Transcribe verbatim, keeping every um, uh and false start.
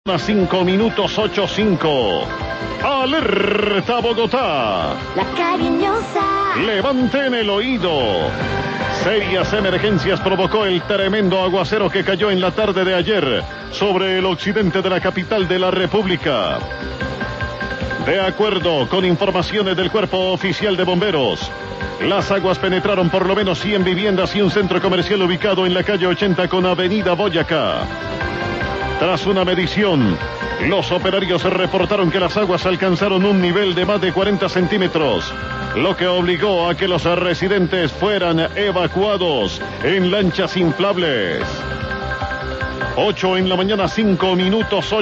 cinco minutos ocho cinco. Alerta Bogotá. La cariñosa. Levanten el oído. Serias emergencias provocó el tremendo aguacero que cayó en la tarde de ayer sobre el occidente de la capital de la República. De acuerdo con informaciones del Cuerpo Oficial de Bomberos, las aguas penetraron por lo menos cien viviendas y un centro comercial ubicado en la calle ochenta con avenida Boyacá. Tras una medición, los operarios reportaron que las aguas alcanzaron un nivel de más de cuarenta centímetros, lo que obligó a que los residentes fueran evacuados en lanchas inflables. ocho en la mañana, cinco minutos.